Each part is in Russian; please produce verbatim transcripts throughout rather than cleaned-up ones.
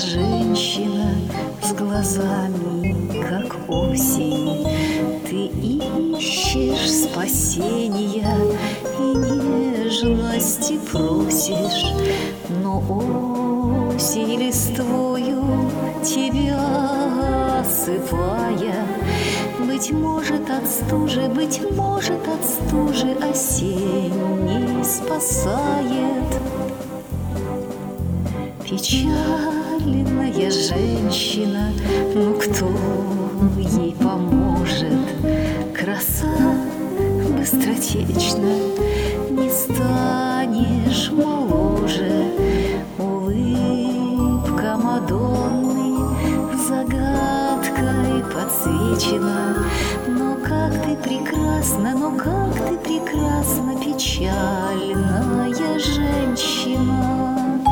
женщина с глазами, как осень. Ты ищешь спасения и нежности просишь, но осень листвою тебя осыпая, быть может, от стужи, быть может, от стужи осенней спасает. Печальная женщина, ну кто ей поможет? Краса быстротечна, не станешь моложе. Улыбка Мадонны загадкой подсвечена. Но как ты прекрасна, но как ты прекрасна, печальная женщина.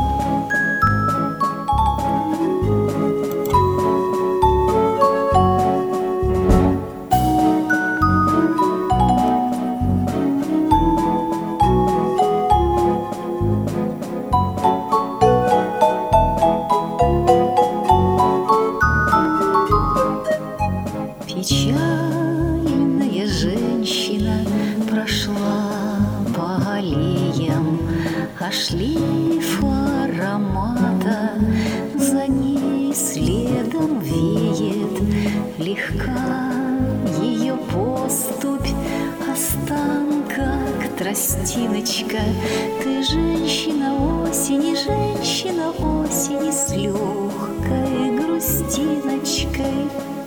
Печальная женщина прошла по аллеям, а шлейф аромата за ней следом веет. Легка ее поступь, а стан как тростиночка. Ты женщина осени, женщина осени с легкой грустиночкой.